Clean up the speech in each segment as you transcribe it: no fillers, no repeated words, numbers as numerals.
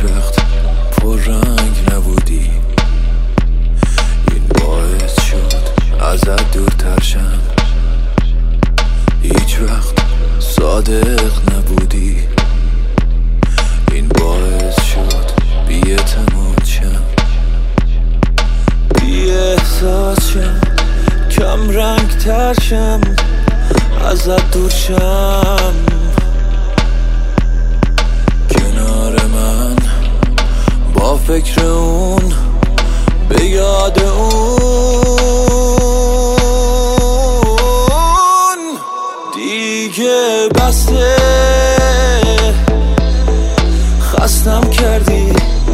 وقت پررنگ نبودی، این باعث شد ازت دورتر شم. هیچ وقت صادق نبودی، این باعث شد بی‌اعتماد شم. بی احساس شم، کم رنگ تر شم، ازت دور شم. کنار من با فکر اون، به یاد اون دیگه بسه. خستم کردی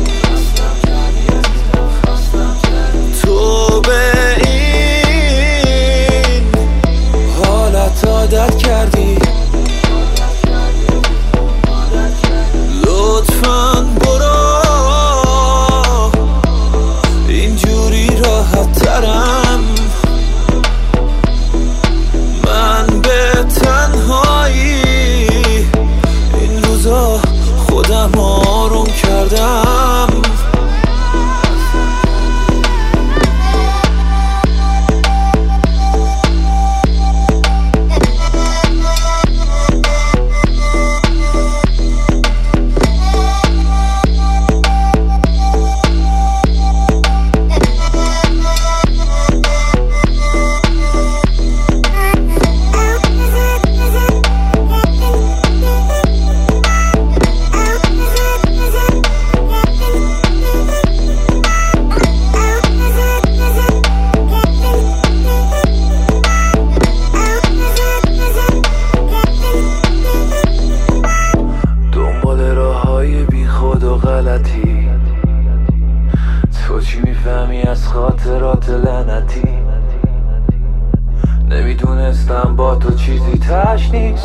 تو به این حالت عادت کردی. لطفاً برو، اینجوری راحت ترم. من به تنهایی این روزا خودم آروم کردم. تو چی میفهمی از خاطرات لعنتی؟ نمیدونستم با تو چیزی تش نیست،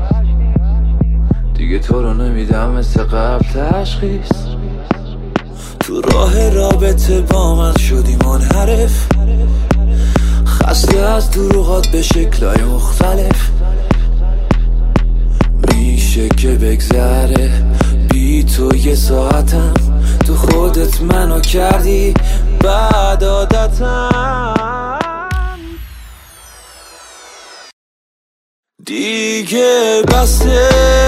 دیگه تو رو نمیدم مثل قبل تشخیص. تو راه رابطه با من شدی منحرف، خسته از دروغات به شکلای مختلف. میشه که بگذره بی تو یه ساعتم، تو خودت منو کردی بعد عادتم. دیگه بسه.